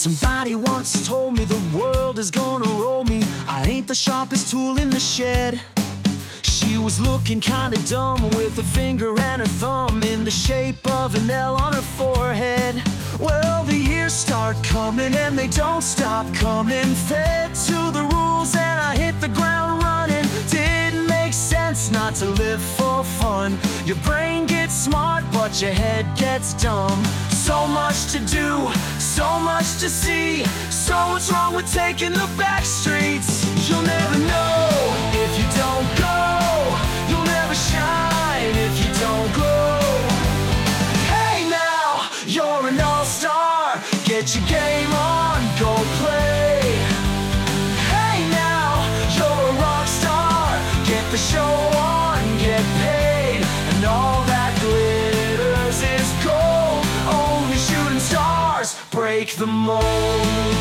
Somebody once told me the world is gonna roll me. I ain't the sharpest tool in the shed. She was looking kinda dumb with a finger and a thumb in the shape of an L on her forehead. Well, the years start coming and they don't stop coming. Fed to the rules and I hit the ground running. Didn't make sense not to live for fun. Your brain gets smart but your head gets dumb. So much to do, so much to see. So what's wrong with taking the back streets? You'll never know if you don't go. You'll never shine if you don't glow. Hey now, you're an all-star. Get your game on, go play. Hey now, you're a rock star. Get the show on, get paid. And all that glitters is gold. Only shooting stars break the mold.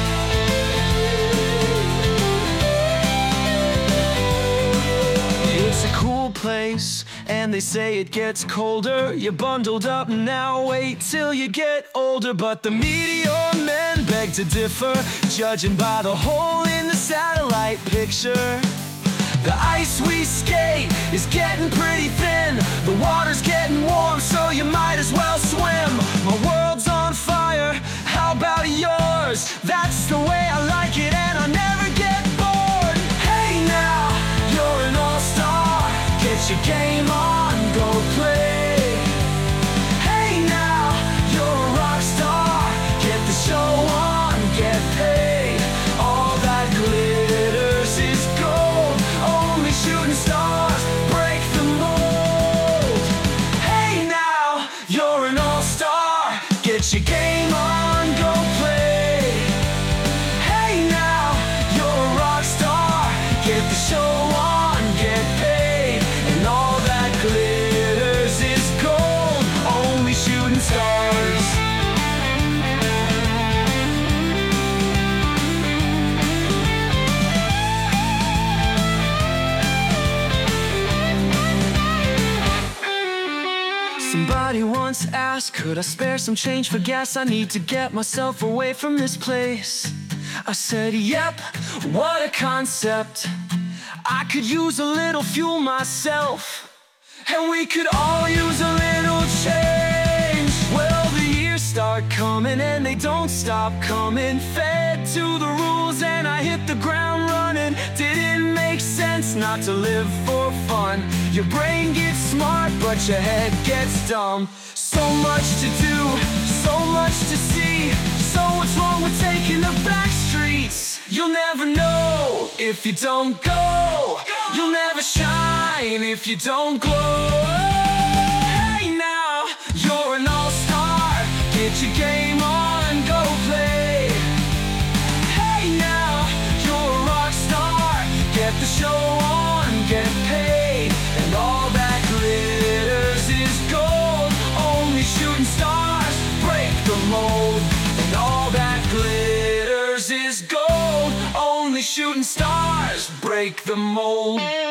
It's a cool place, and they say it gets colder. You're bundled up now, wait till you get older. But the meteor men beg to differ, judging by the hole in the satellite picture. The ice we skate is getting pretty thin. The water's getting warm, so you might as well swim. My world's on fire, how about yours? That's the way I like it, and I never get bored. Hey now, you're an all-star. Get your game on, go play. Hey now, you're a rock star. Get the show on, get paid. All that glitters is gold. Only shooting stars break the mold. Hey now, you're an all-star. Get your game on, go play. Hey now, you're a rock star. Get the show on, get paid. And all that glitters is gold. Only shooting stars. Somebody once asked, could I spare some change for gas? I need to get myself away from this place. I said, yep, what a concept. I could use a little fuel myself, and we could all use a little change. Well, the years start coming and they don't stop coming. Fed to the rules and I hit the ground running. Didn't make sense not to live for fun. Your brain gets smart but your head gets dumb. So much to do, so much to see. So what's wrong with taking the back streets? You'll never know if you don't go. You'll never shine if you don't glow. Hey now, you're an all-star. Get your game on, go play. Hey now, you're a rock star. Get the show on, get paid. And all that glitters is gold. Only shooting stars break the mold. And all that glitters is gold. Only shooting stars break the mold.